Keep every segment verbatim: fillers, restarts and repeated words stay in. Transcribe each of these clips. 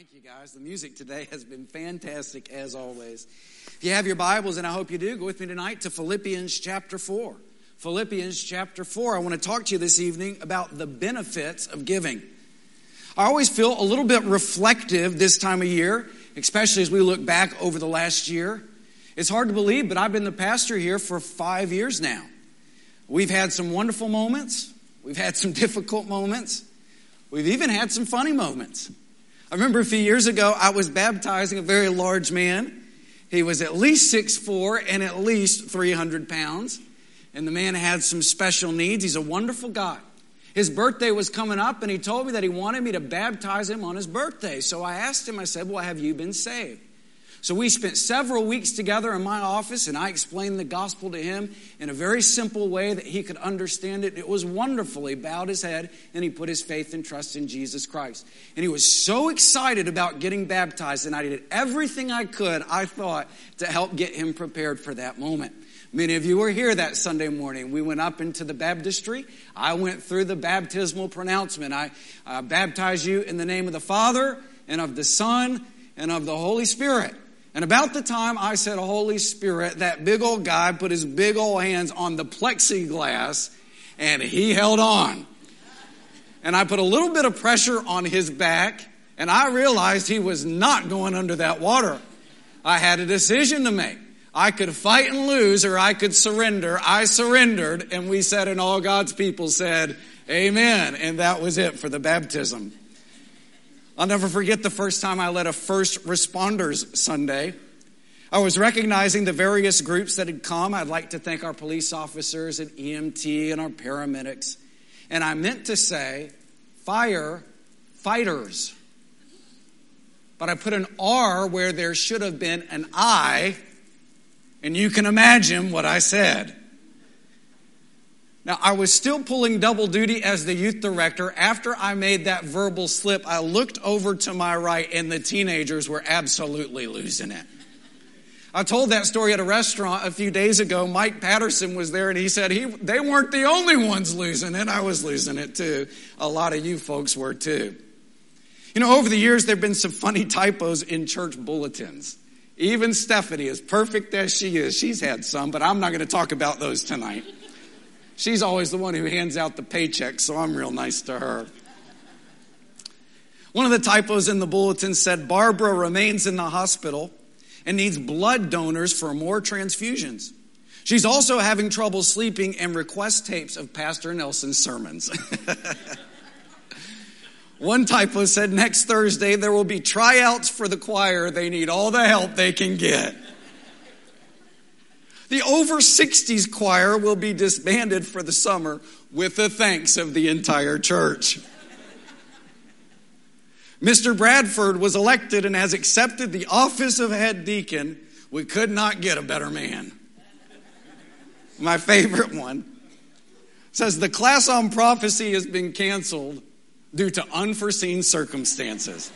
Thank you, guys. The music today has been fantastic, as always. If you have your Bibles, and I hope you do, go with me tonight to Philippians chapter four. Philippians chapter four. I want to talk to you this evening about the benefits of giving. I always feel a little bit reflective this time of year, especially as we look back over the last year. It's hard to believe, but I've been the pastor here for five years now. We've had some wonderful moments. We've had some difficult moments. We've even had some funny moments. I remember a few years ago, I was baptizing a very large man. He was at least six foot four and at least three hundred pounds. And the man had some special needs. He's a wonderful guy. His birthday was coming up, and he told me that he wanted me to baptize him on his birthday. So I asked him, I said, well, have you been saved? So we spent several weeks together in my office, and I explained the gospel to him in a very simple way that he could understand it. It was wonderful. He bowed his head, and he put his faith and trust in Jesus Christ. And he was so excited about getting baptized, and I did everything I could, I thought, to help get him prepared for that moment. Many of you were here that Sunday morning. We went up into the baptistry. I went through the baptismal pronouncement. I uh, baptize you in the name of the Father, and of the Son, and of the Holy Spirit. And about the time I said Holy Spirit, that big old guy put his big old hands on the plexiglass and he held on. And I put a little bit of pressure on his back and I realized he was not going under that water. I had a decision to make. I could fight and lose or I could surrender. I surrendered and we said, and all God's people said, amen. And that was it for the baptism. I'll never forget the first time I led a First Responders Sunday. I was recognizing the various groups that had come. I'd like to thank our police officers and E M T and our paramedics. And I meant to say fire fighters. But I put an R where there should have been an I. And you can imagine what I said. Now, I was still pulling double duty as the youth director. After I made that verbal slip, I looked over to my right, and the teenagers were absolutely losing it. I told that story at a restaurant a few days ago. Mike Patterson was there, and he said he they weren't the only ones losing it. I was losing it, too. A lot of you folks were, too. You know, over the years, there have been some funny typos in church bulletins. Even Stephanie, as perfect as she is, she's had some, but I'm not going to talk about those tonight. She's always the one who hands out the paycheck, so I'm real nice to her. One of the typos in the bulletin said, Barbara remains in the hospital and needs blood donors for more transfusions. She's also having trouble sleeping and requests tapes of Pastor Nelson's sermons. One typo said, next Thursday there will be tryouts for the choir. They need all the help they can get. The over sixties choir will be disbanded for the summer with the thanks of the entire church. Mister Bradford was elected and has accepted the office of head deacon. We could not get a better man. My favorite one says the class on prophecy has been canceled due to unforeseen circumstances.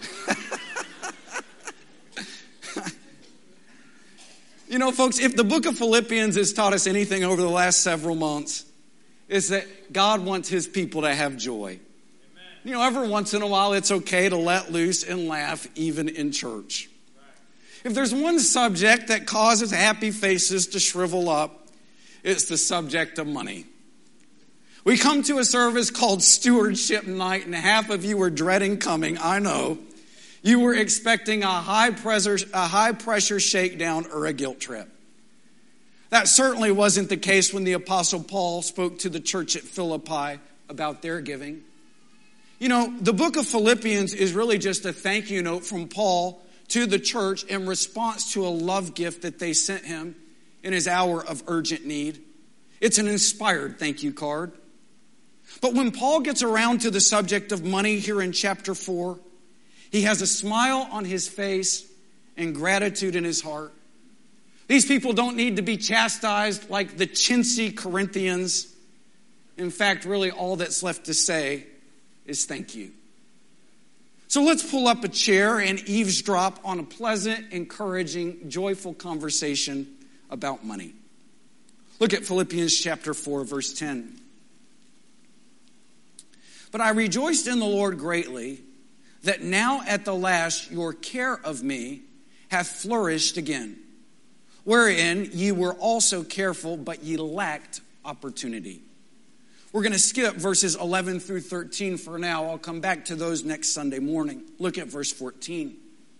You know, folks, if the book of Philippians has taught us anything over the last several months, it's that God wants his people to have joy. Amen. You know, every once in a while, it's okay to let loose and laugh, even in church. Right. If there's one subject that causes happy faces to shrivel up, it's the subject of money. We come to a service called Stewardship Night, and half of you were dreading coming, I know. You were expecting a high pressure, a high pressure shakedown or a guilt trip. That certainly wasn't the case when the Apostle Paul spoke to the church at Philippi about their giving. You know, the book of Philippians is really just a thank you note from Paul to the church in response to a love gift that they sent him in his hour of urgent need. It's an inspired thank you card. But when Paul gets around to the subject of money here in chapter four, he has a smile on his face and gratitude in his heart. These people don't need to be chastised like the chintzy Corinthians. In fact, really all that's left to say is thank you. So let's pull up a chair and eavesdrop on a pleasant, encouraging, joyful conversation about money. Look at Philippians chapter four, verse ten. But I rejoiced in the Lord greatly that now at the last your care of me hath flourished again, wherein ye were also careful, but ye lacked opportunity. We're going to skip verses eleven through thirteen for now. I'll come back to those next Sunday morning. Look at verse fourteen.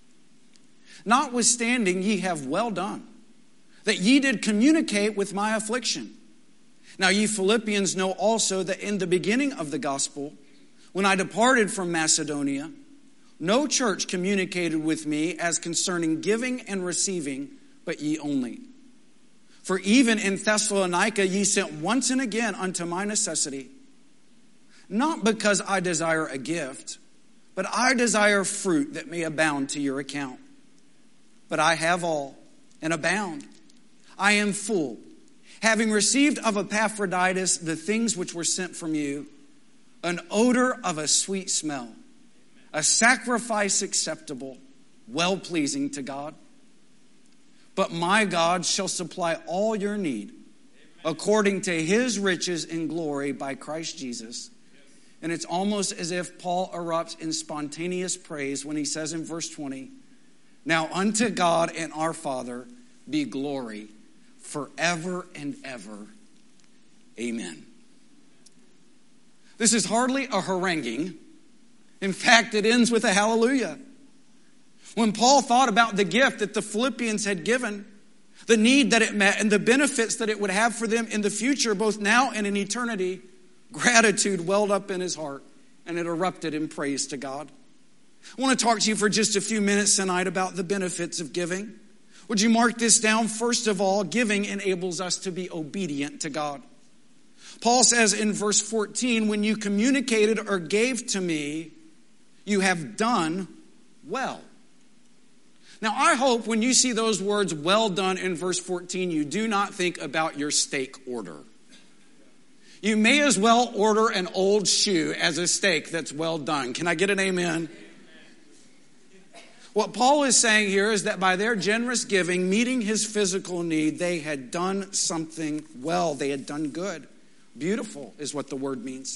Notwithstanding, ye have well done, that ye did communicate with my affliction. Now ye Philippians know also that in the beginning of the gospel, when I departed from Macedonia, no church communicated with me as concerning giving and receiving, but ye only. For even in Thessalonica ye sent once and again unto my necessity, not because I desire a gift, but I desire fruit that may abound to your account. But I have all and abound. I am full, having received of Epaphroditus the things which were sent from you, an odor of a sweet smell, a sacrifice acceptable, well-pleasing to God. But my God shall supply all your need according to his riches in glory by Christ Jesus. And it's almost as if Paul erupts in spontaneous praise when he says in verse twenty, now unto God and our Father be glory forever and ever. Amen. This is hardly a haranguing. In fact, it ends with a hallelujah. When Paul thought about the gift that the Philippians had given, the need that it met, and the benefits that it would have for them in the future, both now and in eternity, gratitude welled up in his heart, and it erupted in praise to God. I want to talk to you for just a few minutes tonight about the benefits of giving. Would you mark this down? First of all, giving enables us to be obedient to God. Paul says in verse fourteen, when you communicated or gave to me, you have done well. Now, I hope when you see those words, well done, in verse fourteen, you do not think about your steak order. You may as well order an old shoe as a steak that's well done. Can I get an amen? What Paul is saying here is that by their generous giving, meeting his physical need, they had done something well. They had done good. Beautiful is what the word means.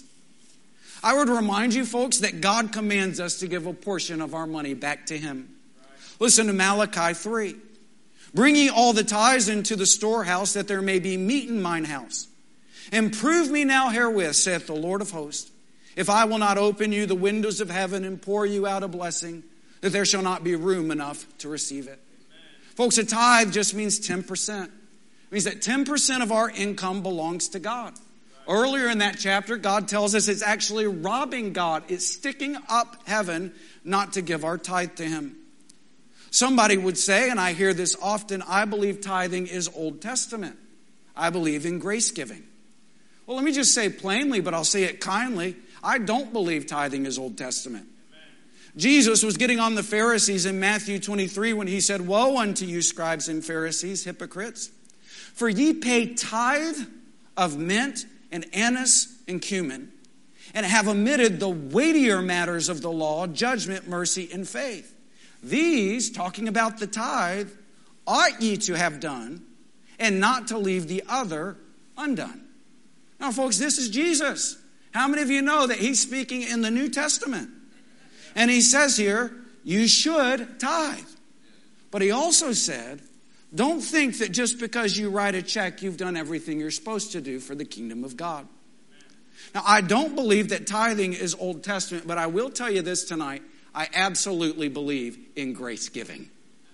I would remind you, folks, that God commands us to give a portion of our money back to him. Listen to Malachi three. Bring ye all the tithes into the storehouse, that there may be meat in mine house. And prove me now herewith, saith the Lord of hosts, if I will not open you the windows of heaven and pour you out a blessing, that there shall not be room enough to receive it. Amen. Folks, a tithe just means ten percent. It means that ten percent of our income belongs to God. Right. Earlier in that chapter, God tells us it's actually robbing God. It's sticking up heaven not to give our tithe to him. Somebody would say, and I hear this often, I believe tithing is Old Testament. I believe in grace giving. Well, let me just say plainly, but I'll say it kindly, I don't believe tithing is Old Testament. Amen. Jesus was getting on the Pharisees in Matthew twenty-three when he said, woe unto you, scribes and Pharisees, hypocrites, for ye pay tithe of mint and anise and cumin, and have omitted the weightier matters of the law, judgment, mercy, and faith. These, talking about the tithe, ought ye to have done, and not to leave the other undone. Now, folks, this is Jesus. How many of you know that he's speaking in the New Testament? And he says here, you should tithe. But he also said, don't think that just because you write a check, you've done everything you're supposed to do for the kingdom of God. Now, I don't believe that tithing is Old Testament, but I will tell you this tonight. I absolutely believe in grace giving.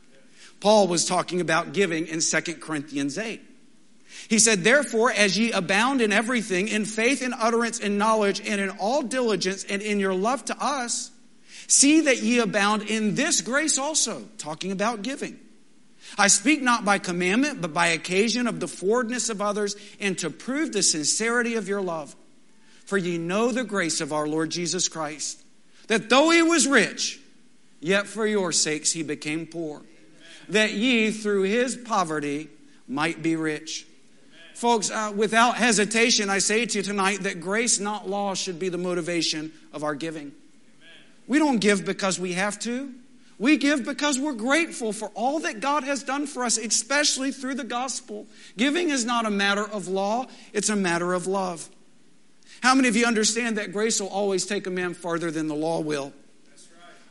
Paul was talking about giving in Second Corinthians eight. He said, therefore, as ye abound in everything, in faith and utterance and knowledge, and in all diligence, and in your love to us, see that ye abound in this grace also, talking about giving. I speak not by commandment, but by occasion of the forwardness of others, and to prove the sincerity of your love. For ye know the grace of our Lord Jesus Christ, that though he was rich, yet for your sakes he became poor, Amen. That ye through his poverty might be rich. Amen. Folks, uh, without hesitation, I say to you tonight that grace, not law, should be the motivation of our giving. Amen. We don't give because we have to. We give because we're grateful for all that God has done for us, especially through the gospel. Giving is not a matter of law, it's a matter of love. How many of you understand that grace will always take a man farther than the law will? That's right.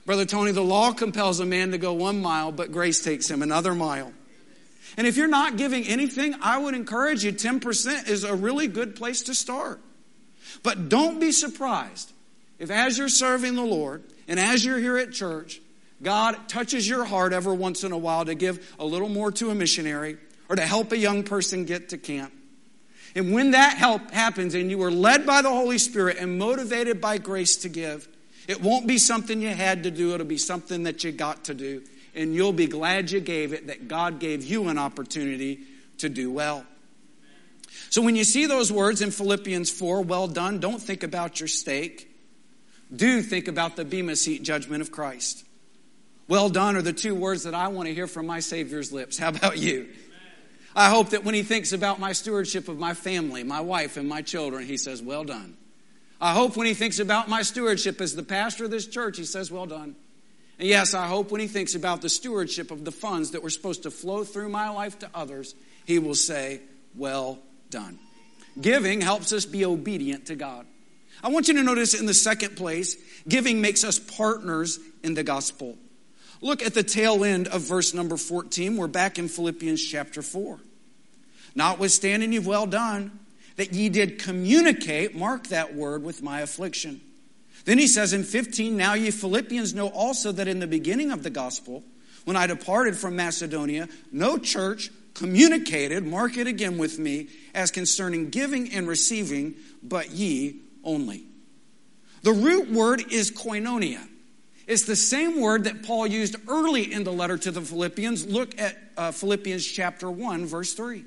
Brother Tony, the law compels a man to go one mile, but grace takes him another mile. And if you're not giving anything, I would encourage you, ten percent is a really good place to start. But don't be surprised if as you're serving the Lord and as you're here at church, God touches your heart every once in a while to give a little more to a missionary or to help a young person get to camp. And when that help happens and you are led by the Holy Spirit and motivated by grace to give, it won't be something you had to do. It'll be something that you got to do. And you'll be glad you gave it, that God gave you an opportunity to do well. So when you see those words in Philippians four, well done, don't think about your steak. Do think about the Bema Seat judgment of Christ. Well done are the two words that I want to hear from my Savior's lips. How about you? I hope that when he thinks about my stewardship of my family, my wife and my children, he says, well done. I hope when he thinks about my stewardship as the pastor of this church, he says, well done. And yes, I hope when he thinks about the stewardship of the funds that were supposed to flow through my life to others, he will say, well done. Giving helps us be obedient to God. I want you to notice in the second place, giving makes us partners in the gospel. Look at the tail end of verse number fourteen. We're back in Philippians chapter four. Notwithstanding you've well done, that ye did communicate, mark that word, with my affliction. Then he says in fifteen, now ye Philippians know also that in the beginning of the gospel, when I departed from Macedonia, no church communicated, mark it again with me, as concerning giving and receiving, but ye only. The root word is koinonia. It's the same word that Paul used early in the letter to the Philippians. Look at uh, Philippians chapter one, verse three.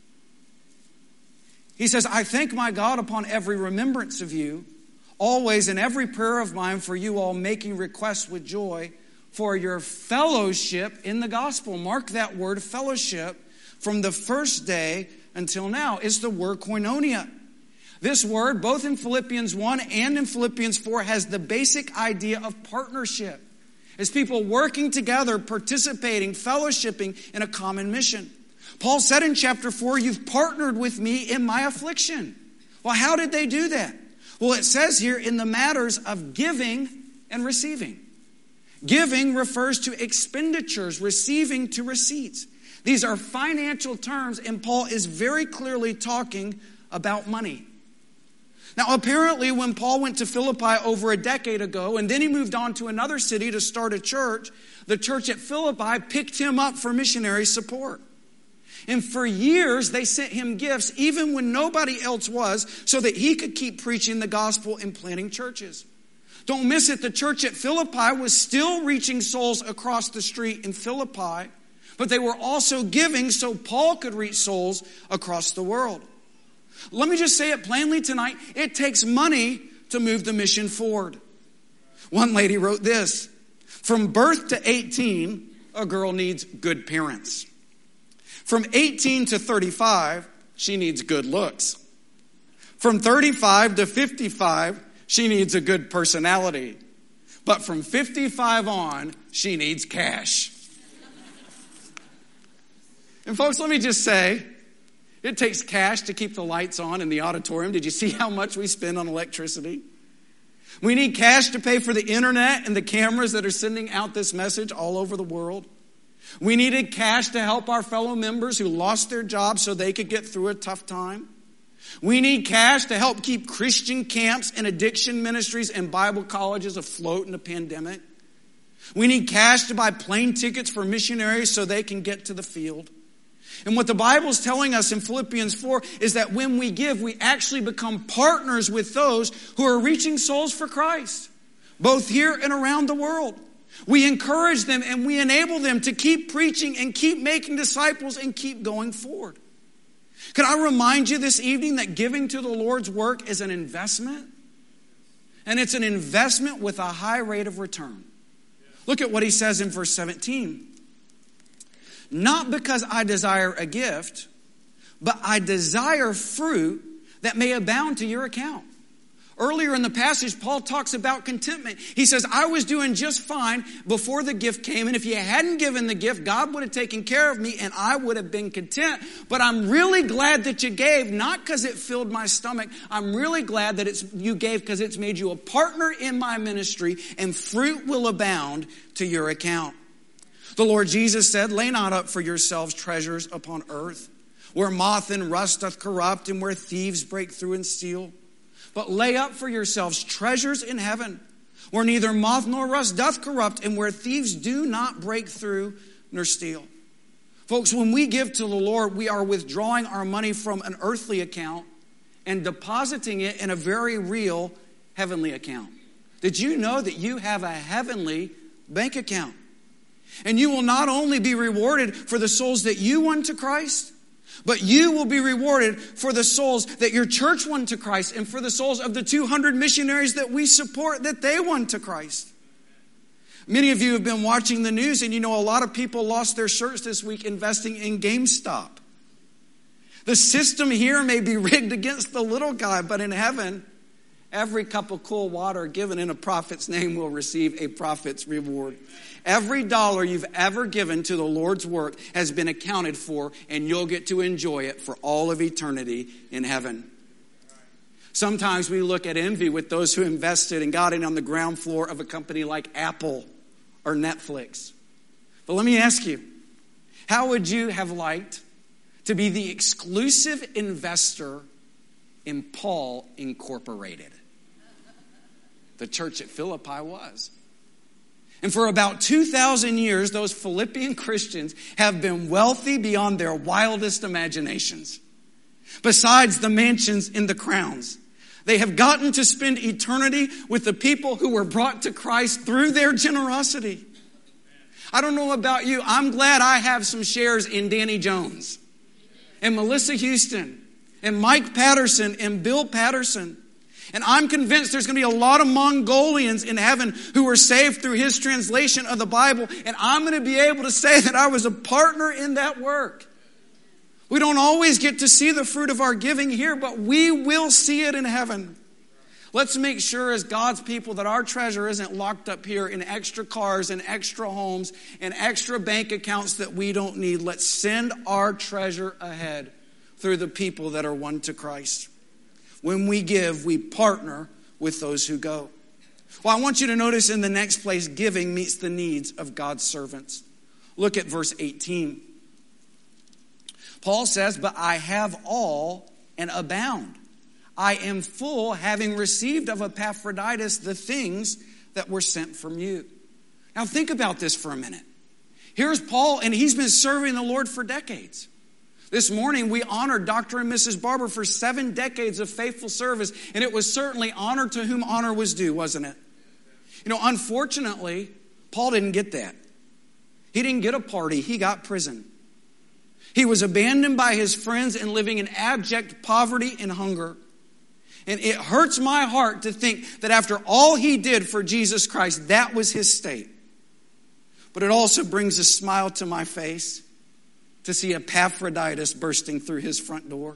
He says, I thank my God upon every remembrance of you, always in every prayer of mine for you all, making requests with joy for your fellowship in the gospel. Mark that word, fellowship, from the first day until now. It's the word koinonia. This word, both in Philippians one and in Philippians four, has the basic idea of partnership. It's people working together, participating, fellowshipping in a common mission. Paul said in chapter four, you've partnered with me in my affliction. Well, how did they do that? Well, it says here in the matters of giving and receiving. Giving refers to expenditures, receiving to receipts. These are financial terms, and Paul is very clearly talking about money. Now, apparently, when Paul went to Philippi over a decade ago, and then he moved on to another city to start a church, the church at Philippi picked him up for missionary support. And for years, they sent him gifts, even when nobody else was, so that he could keep preaching the gospel and planting churches. Don't miss it, the church at Philippi was still reaching souls across the street in Philippi, but they were also giving so Paul could reach souls across the world. Let me just say it plainly tonight. It takes money to move the mission forward. One lady wrote this, from birth to eighteen, a girl needs good parents. From eighteen to thirty-five, she needs good looks. From thirty-five to fifty-five, she needs a good personality. But from fifty-five on, she needs cash. And folks, let me just say, it takes cash to keep the lights on in the auditorium. Did you see how much we spend on electricity? We need cash to pay for the internet and the cameras that are sending out this message all over the world. We needed cash to help our fellow members who lost their jobs so they could get through a tough time. We need cash to help keep Christian camps and addiction ministries and Bible colleges afloat in the pandemic. We need cash to buy plane tickets for missionaries so they can get to the field. And what the Bible is telling us in Philippians four is that when we give, we actually become partners with those who are reaching souls for Christ, both here and around the world. We encourage them and we enable them to keep preaching and keep making disciples and keep going forward. Can I remind you this evening that giving to the Lord's work is an investment? And it's an investment with a high rate of return. Look at what he says in verse seventeen. Not because I desire a gift, but I desire fruit that may abound to your account. Earlier in the passage, Paul talks about contentment. He says, I was doing just fine before the gift came, and if you hadn't given the gift, God would have taken care of me, and I would have been content. But I'm really glad that you gave, not because it filled my stomach. I'm really glad that it's you gave because it's made you a partner in my ministry, and fruit will abound to your account. The Lord Jesus said, lay not up for yourselves treasures upon earth, where moth and rust doth corrupt, and where thieves break through and steal. But lay up for yourselves treasures in heaven, where neither moth nor rust doth corrupt, and where thieves do not break through nor steal. Folks, when we give to the Lord, we are withdrawing our money from an earthly account and depositing it in a very real heavenly account. Did you know that you have a heavenly bank account? And you will not only be rewarded for the souls that you won to Christ, but you will be rewarded for the souls that your church won to Christ and for the souls of the two hundred missionaries that we support that they won to Christ. Many of you have been watching the news, and you know a lot of people lost their shirts this week investing in GameStop. The system here may be rigged against the little guy, but in heaven, every cup of cool water given in a prophet's name will receive a prophet's reward. Every dollar you've ever given to the Lord's work has been accounted for, and you'll get to enjoy it for all of eternity in heaven. Sometimes we look at envy with those who invested and got in on the ground floor of a company like Apple or Netflix. But let me ask you, how would you have liked to be the exclusive investor in Paul Incorporated? The church at Philippi was. And for about two thousand years, those Philippian Christians have been wealthy beyond their wildest imaginations. Besides the mansions and the crowns, they have gotten to spend eternity with the people who were brought to Christ through their generosity. I don't know about you. I'm glad I have some shares in Danny Jones and Melissa Houston and Mike Patterson and Bill Patterson. And I'm convinced there's going to be a lot of Mongolians in heaven who were saved through his translation of the Bible. And I'm going to be able to say that I was a partner in that work. We don't always get to see the fruit of our giving here, but we will see it in heaven. Let's make sure as God's people that our treasure isn't locked up here in extra cars and extra homes and extra bank accounts that we don't need. Let's send our treasure ahead through the people that are won to Christ. When we give, we partner with those who go. Well, I want you to notice in the next place, giving meets the needs of God's servants. Look at verse eighteen. Paul says, but I have all and abound. I am full, having received of Epaphroditus the things that were sent from you. Now think about this for a minute. Here's Paul, and he's been serving the Lord for decades. This morning, we honored Doctor and Missus Barber for seven decades of faithful service, and it was certainly honor to whom honor was due, wasn't it? You know, unfortunately, Paul didn't get that. He didn't get a party. He got prison. He was abandoned by his friends and living in abject poverty and hunger. And it hurts my heart to think that after all he did for Jesus Christ, that was his state. But it also brings a smile to my face to see Epaphroditus bursting through his front door.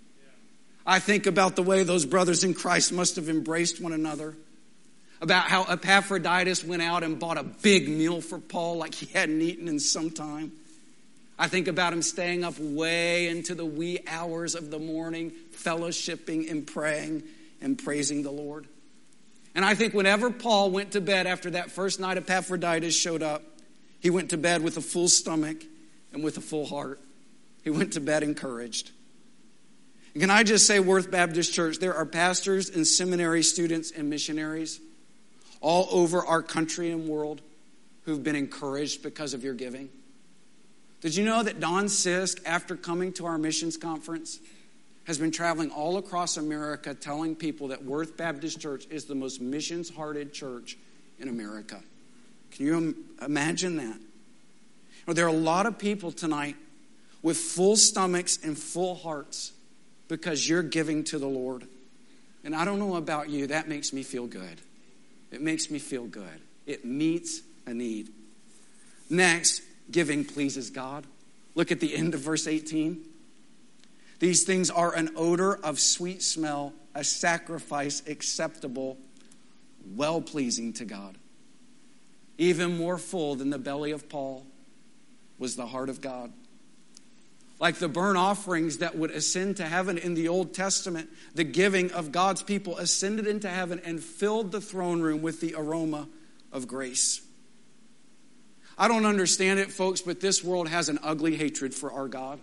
I think about the way those brothers in Christ must have embraced one another. About how Epaphroditus went out and bought a big meal for Paul like he hadn't eaten in some time. I think about him staying up way into the wee hours of the morning, fellowshipping and praying and praising the Lord. And I think whenever Paul went to bed after that first night Epaphroditus showed up, he went to bed with a full stomach and with a full heart. He went to bed encouraged. And can I just say, Worth Baptist Church, there are pastors and seminary students and missionaries all over our country and world who've been encouraged because of your giving. Did you know that Don Sisk, after coming to our missions conference, has been traveling all across America telling people that Worth Baptist Church is the most missions-hearted church in America? Can you imagine that? Well, there are a lot of people tonight with full stomachs and full hearts because you're giving to the Lord. And I don't know about you, that makes me feel good. It makes me feel good. It meets a need. Next, giving pleases God. Look at the end of verse eighteen. These things are an odor of sweet smell, a sacrifice acceptable, well-pleasing to God. Even more full than the belly of Paul was the heart of God. Like the burnt offerings that would ascend to heaven in the Old Testament, the giving of God's people ascended into heaven and filled the throne room with the aroma of grace. I don't understand it, folks, but this world has an ugly hatred for our God.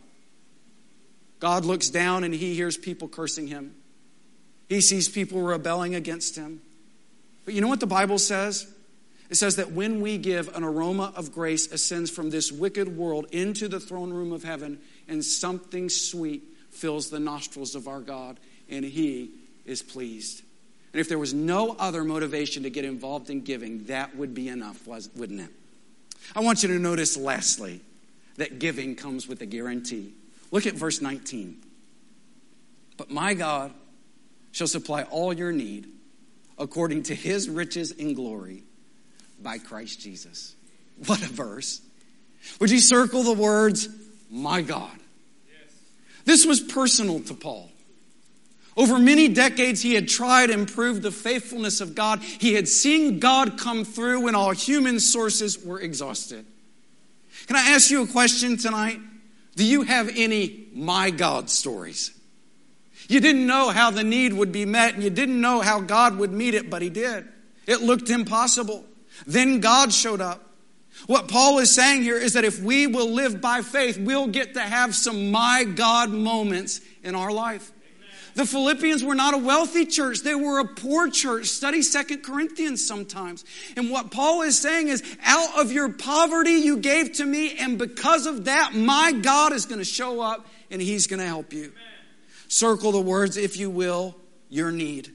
God looks down and he hears people cursing him. He sees people rebelling against him. But you know what the Bible says? It says that when we give, an aroma of grace ascends from this wicked world into the throne room of heaven, and something sweet fills the nostrils of our God, and he is pleased. And if there was no other motivation to get involved in giving, that would be enough, wouldn't it? I want you to notice, lastly, that giving comes with a guarantee. Look at verse nineteen. But my God shall supply all your need according to his riches in glory by Christ Jesus. What a verse. Would you circle the words, my God? Yes. This was personal to Paul. Over many decades, he had tried and proved the faithfulness of God. He had seen God come through when all human sources were exhausted. Can I ask you a question tonight? Do you have any my God stories? You didn't know how the need would be met, and you didn't know how God would meet it, but he did. It looked impossible. Then God showed up. What Paul is saying here is that if we will live by faith, we'll get to have some my God moments in our life. The Philippians were not a wealthy church. They were a poor church. Study Second Corinthians sometimes. And what Paul is saying is, out of your poverty you gave to me, and because of that, my God is going to show up and he's going to help you. Amen. Circle the words, if you will, your need.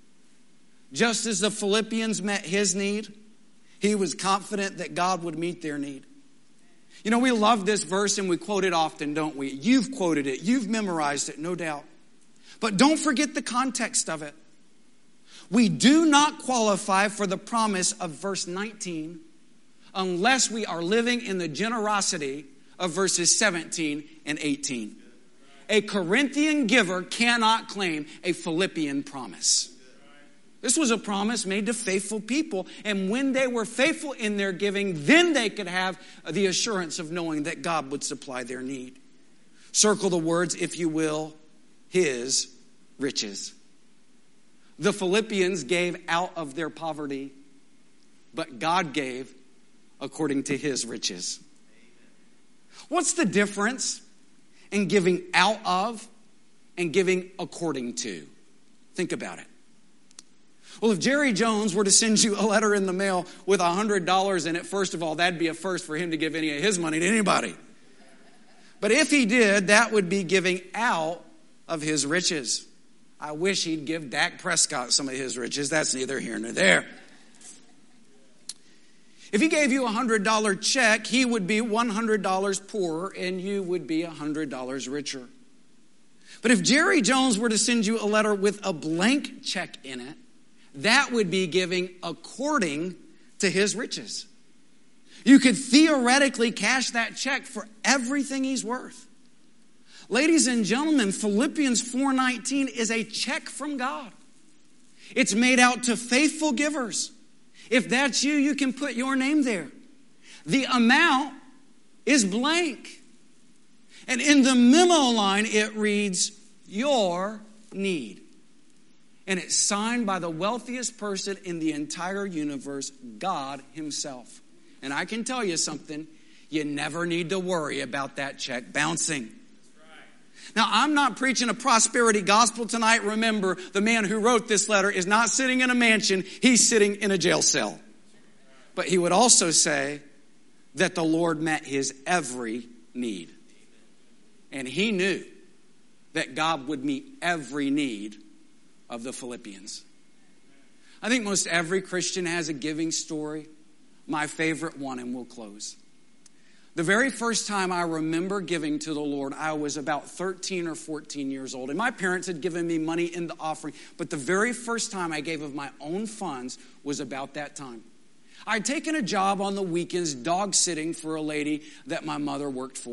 Just as the Philippians met his need, he was confident that God would meet their need. You know, we love this verse and we quote it often, don't we? You've quoted it. You've memorized it, no doubt. But don't forget the context of it. We do not qualify for the promise of verse nineteen unless we are living in the generosity of verses seventeen and eighteen. A Corinthian giver cannot claim a Philippian promise. This was a promise made to faithful people, and when they were faithful in their giving, then they could have the assurance of knowing that God would supply their need. Circle the words, if you will, his riches. The Philippians gave out of their poverty, but God gave according to his riches. What's the difference in giving out of and giving according to? Think about it. Well, if Jerry Jones were to send you a letter in the mail with one hundred dollars in it, first of all, that'd be a first for him to give any of his money to anybody. But if he did, that would be giving out of his riches. I wish he'd give Dak Prescott some of his riches. That's neither here nor there. If he gave you a one hundred dollars check, he would be one hundred dollars poorer and you would be one hundred dollars richer. But if Jerry Jones were to send you a letter with a blank check in it, that would be giving according to his riches. You could theoretically cash that check for everything he's worth. Ladies and gentlemen, Philippians four nineteen is a check from God. It's made out to faithful givers. If that's you, you can put your name there. The amount is blank. And in the memo line, it reads, your need. And it's signed by the wealthiest person in the entire universe, God himself. And I can tell you something, you never need to worry about that check bouncing. Now, I'm not preaching a prosperity gospel tonight. Remember, the man who wrote this letter is not sitting in a mansion. He's sitting in a jail cell. But he would also say that the Lord met his every need. And he knew that God would meet every need of the Philippians. I think most every Christian has a giving story. My favorite one, and we'll close. The very first time I remember giving to the Lord, I was about thirteen or fourteen years old. And my parents had given me money in the offering. But the very first time I gave of my own funds was about that time. I'd taken a job on the weekends dog sitting for a lady that my mother worked for.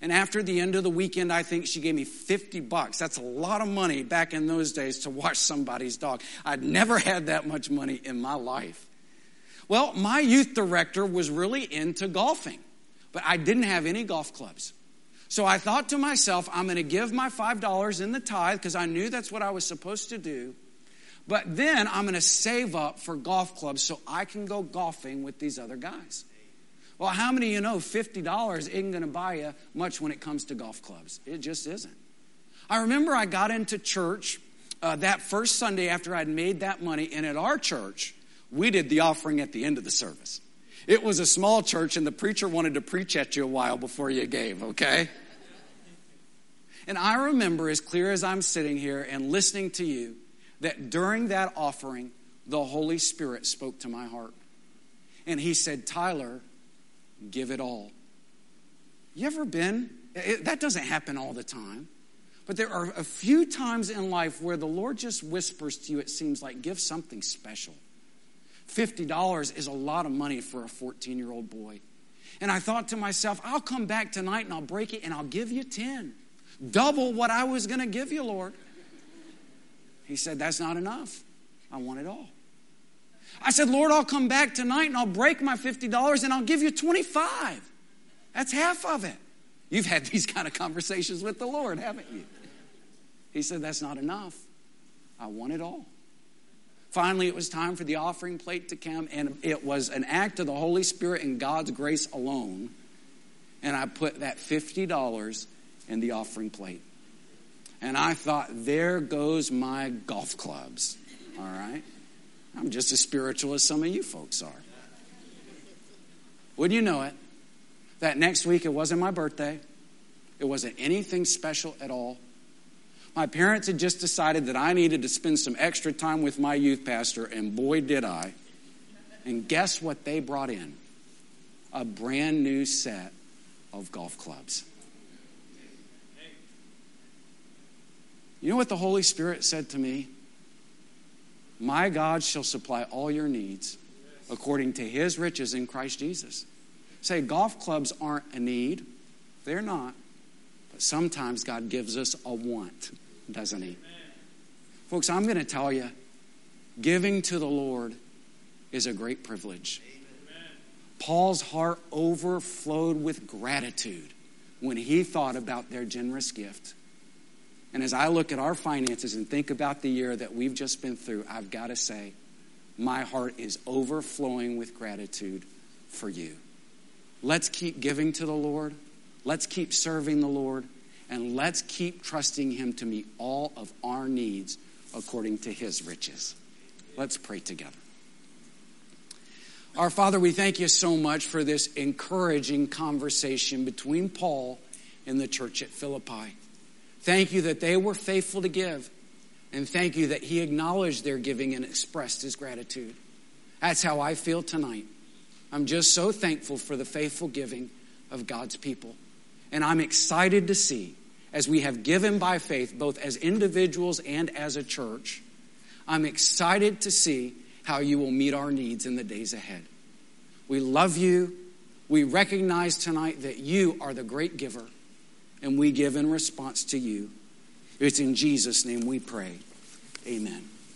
And after the end of the weekend, I think she gave me fifty bucks. That's a lot of money back in those days to watch somebody's dog. I'd never had that much money in my life. Well, my youth director was really into golfing, but I didn't have any golf clubs. So I thought to myself, I'm going to give my five dollars in the tithe because I knew that's what I was supposed to do. But then I'm going to save up for golf clubs so I can go golfing with these other guys. Well, how many of you know fifty dollars isn't going to buy you much when it comes to golf clubs? It just isn't. I remember I got into church uh, that first Sunday after I'd made that money, and at our church, we did the offering at the end of the service. It was a small church, and the preacher wanted to preach at you a while before you gave, okay? And I remember as clear as I'm sitting here and listening to you that during that offering, the Holy Spirit spoke to my heart. And he said, Tyler, give it all. You ever been? It, that doesn't happen all the time. But there are a few times in life where the Lord just whispers to you, it seems like, give something special. fifty dollars is a lot of money for a fourteen-year-old boy. And I thought to myself, I'll come back tonight and I'll break it and I'll give you ten. Double what I was going to give you, Lord. He said, that's not enough. I want it all. I said, Lord, I'll come back tonight and I'll break my fifty dollars and I'll give you twenty-five. That's half of it. You've had these kind of conversations with the Lord, haven't you? He said, that's not enough. I want it all. Finally, it was time for the offering plate to come, and it was an act of the Holy Spirit and God's grace alone. And I put that fifty dollars in the offering plate. And I thought, there goes my golf clubs. All right? I'm just as spiritual as some of you folks are. Wouldn't you know it? That next week, it wasn't my birthday. It wasn't anything special at all. My parents had just decided that I needed to spend some extra time with my youth pastor, and boy, did I. And guess what they brought in? A brand new set of golf clubs. You know what the Holy Spirit said to me? My God shall supply all your needs according to his riches in Christ Jesus. Say, golf clubs aren't a need. They're not. But sometimes God gives us a want, doesn't he? Amen. Folks, I'm going to tell you, giving to the Lord is a great privilege. Amen. Paul's heart overflowed with gratitude when he thought about their generous gift. And as I look at our finances and think about the year that we've just been through, I've got to say, my heart is overflowing with gratitude for you. Let's keep giving to the Lord. Let's keep serving the Lord. And let's keep trusting him to meet all of our needs according to his riches. Let's pray together. Our Father, we thank you so much for this encouraging conversation between Paul and the church at Philippi. Thank you that they were faithful to give. And thank you that he acknowledged their giving and expressed his gratitude. That's how I feel tonight. I'm just so thankful for the faithful giving of God's people. And I'm excited to see, as we have given by faith, both as individuals and as a church, I'm excited to see how you will meet our needs in the days ahead. We love you. We recognize tonight that you are the great giver. And we give in response to you. It's in Jesus' name we pray. Amen.